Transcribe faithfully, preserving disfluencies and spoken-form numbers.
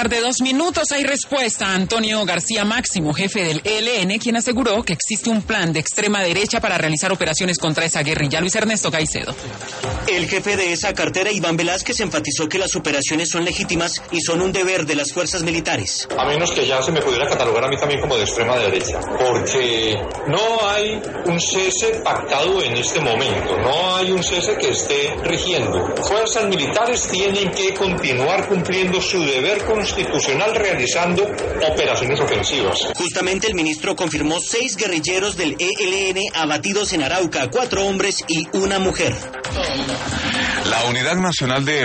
tarde, dos minutos. Hay respuesta. Antonio García Máximo, jefe del E L N, quien aseguró que existe un plan de extrema derecha para realizar operaciones contra esa guerrilla. Luis Ernesto Caicedo. El jefe de esa cartera, Iván Velázquez, enfatizó que las operaciones son legítimas y son un deber de las fuerzas militares. A menos que ya se me pudiera catalogar a mí también como de extrema derecha, porque no hay un cese pactado en este momento, no hay un cese que esté rigiendo. Fuerzas militares tienen que continuar cumpliendo su deber constitucional realizando operaciones ofensivas. Justamente el ministro confirmó seis guerrilleros del E L N abatidos en Arauca, cuatro hombres y una mujer. La Unidad Nacional de